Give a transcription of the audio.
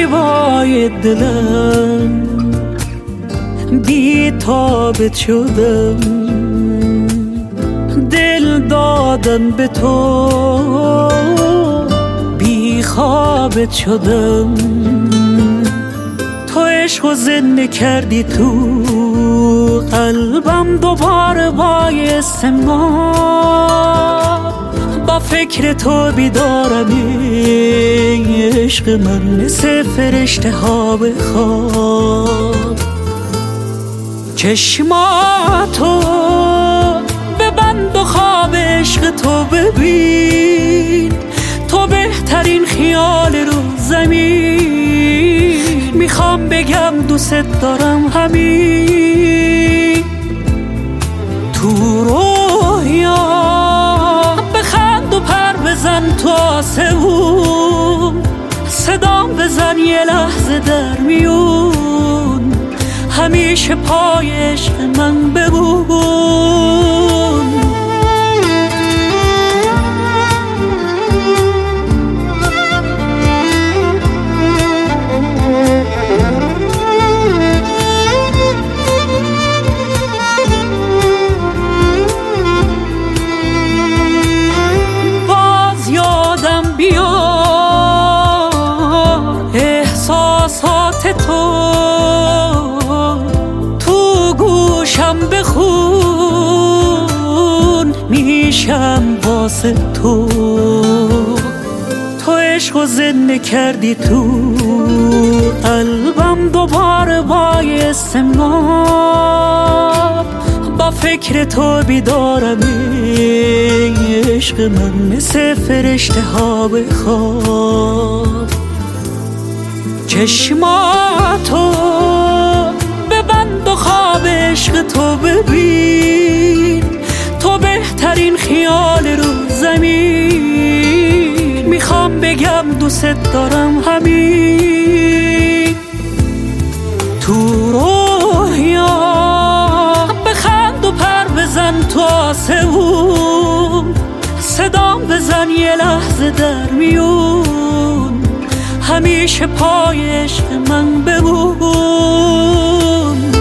زیبای دلم بی تابت شدم، دل دادم به تو بی خوابت شدم. تو عشق و زنده کردی تو قلبم، دوباره بایستم با فکر تو بیدارم. عشق من مثل فرشته ها به خواب. چشماتو ببند و خواب عشق تو ببین، تو بهترین خیال رو زمین. میخوام بگم دوست دارم همین تو رویا. بخند و پر بزن تو آسمون، صدام بزن یه لحظه در میون. همیشه پای عشق من بمون. باز یادم بیار احساسات تو، بخون میشم واسه تو. تو عشق و زنده کردی تو قلبم، دوباره بایستم با فکر تو بیدارم. عشق من مثل فرشته ها به خواب. چشماتو ببند و خواب عشق تو ببین، تو بهترین خیال رو زمین. میخوام بگم دوست دارم همین تو رویا. بخند و پر بزن تو آسمون، صدام بزن یه لحظه در میون. همیشه پای عشق من بمون.